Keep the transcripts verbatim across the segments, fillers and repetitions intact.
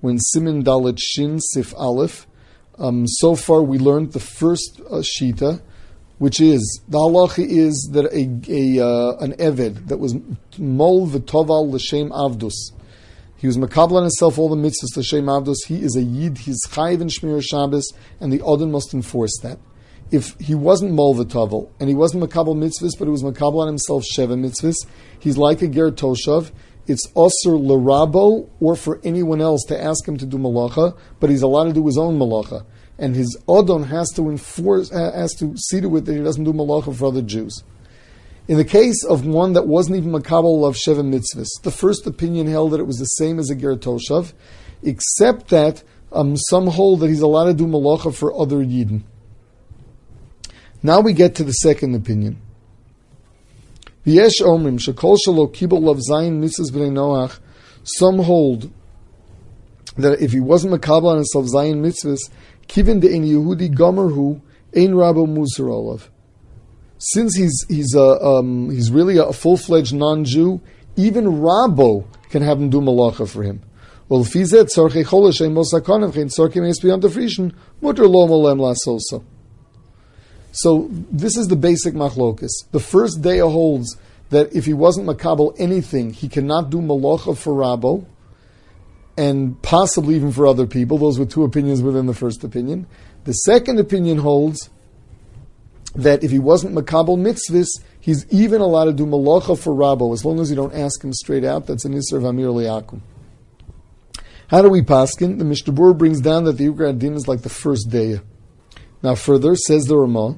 when Simin Dalet Shin Sif Aleph. Um, so far, we learned the first uh, shita, which is the halacha is that a, a uh, an eved that was mol v'toval l'shem avdus. He was makabel on himself all the mitzvahs l'shem avdus. He is a yid. He's chayiv in shmir Shabbos, and the odin must enforce that. If he wasn't mol v'toval and he wasn't makabel mitzvahs, but he was makabel on himself sheva mitzvahs, he's like a ger toshav. It's osur l'rabo or for anyone else to ask him to do malacha, but he's allowed to do his own malacha. And his odon has to enforce, has to see to it that he doesn't do malacha for other Jews. In the case of one that wasn't even makabel of sheva mitzvahs, the first opinion held that it was the same as a ger toshav, except that um, some hold that he's allowed to do malacha for other yidden. Now we get to the second opinion. V'yesh omrim shekol shelo kibul of zayin mitzvahs b'nei Noach. Some hold that if he wasn't makabel on himself zayin mitzvahs, kivin de'en Yehudi gomerhu ein rabo musar olav. Since he's he's a um, he's really a full-fledged non-Jew, even Rabo can have him do malacha for him. Well, fizet tzarchei cholesh ein mosakonim chen tzarchei meis beyond the frishen muter lo molem lasoso. So this is the basic machlokus. The first day holds that if he wasn't makabel anything, he cannot do malacha for Rabo, and possibly even for other people. Those were two opinions within the first opinion. The second opinion holds that if he wasn't makabel mitzvahs, he's even allowed to do malacha for Rabo, as long as you don't ask him straight out. That's an Isser of Amir Liakum. How do we paskin? The Mishnah Berurah brings down that the Yukra Adin is like the first day. Now further, says the Ramah,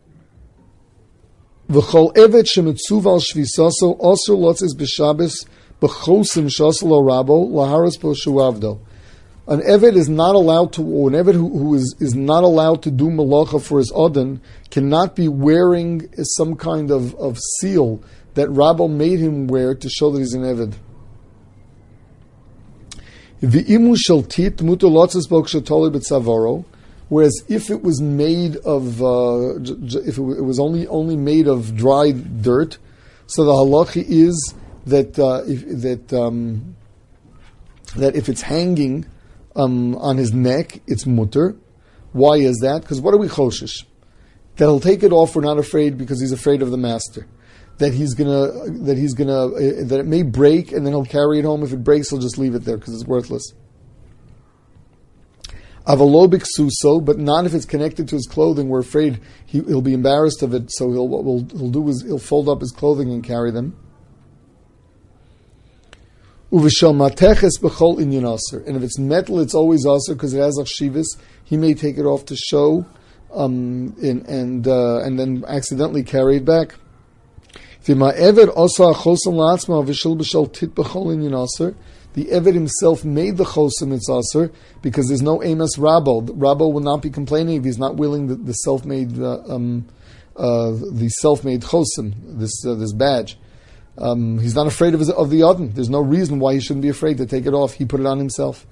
V'chol evet shemitzuv al shvisaso osur lotzis b'Shabbos b'chosim shasalo Rabo laharos po shuavdo. An evet is not allowed to, or an evet who, who is, is not allowed to do malacha for his odin cannot be wearing some kind of, of seal that Rabo made him wear to show that he's an evet. V'imu shaltit muter lotzis bo kshatoli b'tzavoro. Whereas if it was made of, uh, if it was only only made of dry dirt, so the halacha is that uh, if, that um, that if it's hanging um, on his neck, it's mutter. Why is that? Because what are we choshish? That he'll take it off. We're not afraid because he's afraid of the master. That he's gonna that he's gonna uh, that it may break and then he'll carry it home. If it breaks, he'll just leave it there because it's worthless. Avalobik suso, but not if it's connected to his clothing. We're afraid he, he'll be embarrassed of it, so he'll what we'll, he'll do is he'll fold up his clothing and carry them. Uvishal mateches b'chol inyan aser, and if it's metal, it's always aser because it has achshivas. He may take it off to show, um, in, and uh, and then accidentally carry it back. V'ma eved osa achosam la'atzma v'shil b'shal tit b'chol inyan aser. The Eved himself made the chosim it's aser because there's no emes Rabo. Rabo will not be complaining if he's not willing the, the self-made uh, um, uh, the self-made chosim, this uh, this badge. Um, he's not afraid of his, of the odin. There's no reason why he shouldn't be afraid to take it off. He put it on himself.